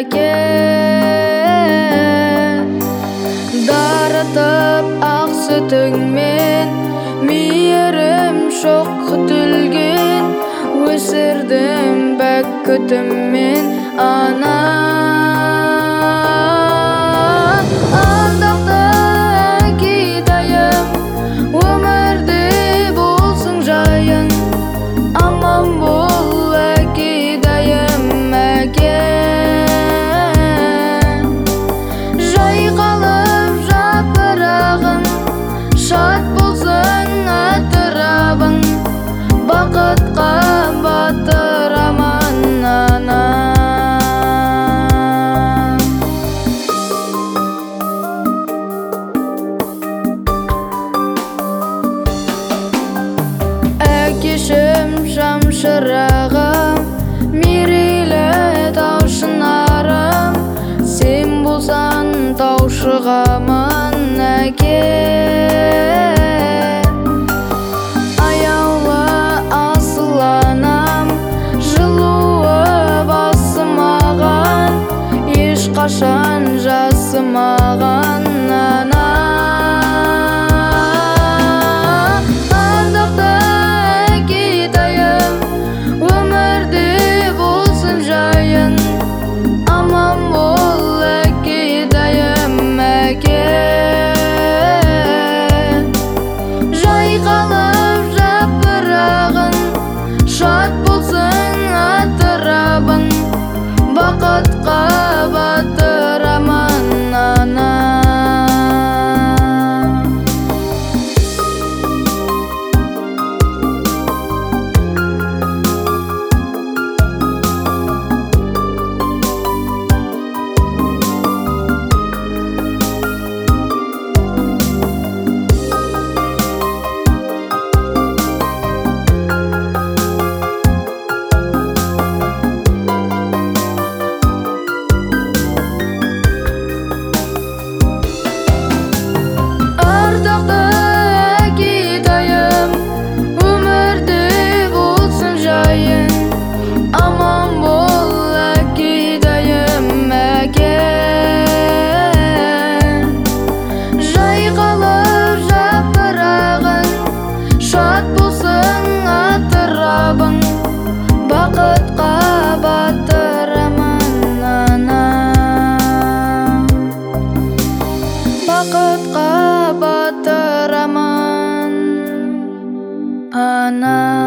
әке. Дарытып ақ сүтіңмен мейірім шоқ күтілген, өсірдім бәк күтіммен ана. Ардақты әкетайым, өмірде болсын жайың, аман бол әкетайым әке. Жайқалып жапырағың, шат болсын атырабың, бақытқа батырамын ана. Әкешім шамшырағым, мерейлі тау шынарым, сен болсан таушығамын әке. Аяулы асыл анам, жылуы басымаған, ешқашан жасымаған ана. Ардақты әкетайым, өмірде болсын жайың, аман бол әкетайым әке. Жайқалып жапырағың, шат болсын атырабың, бақытқа батырамын ана. Ардақты әкетайым, өмірде болсын жайың, аман бол әкетайым әке. Жайқалып жапырағың, шат болсын атырабың, бақытқа батырамын ана. Бақытқа батырамын ана.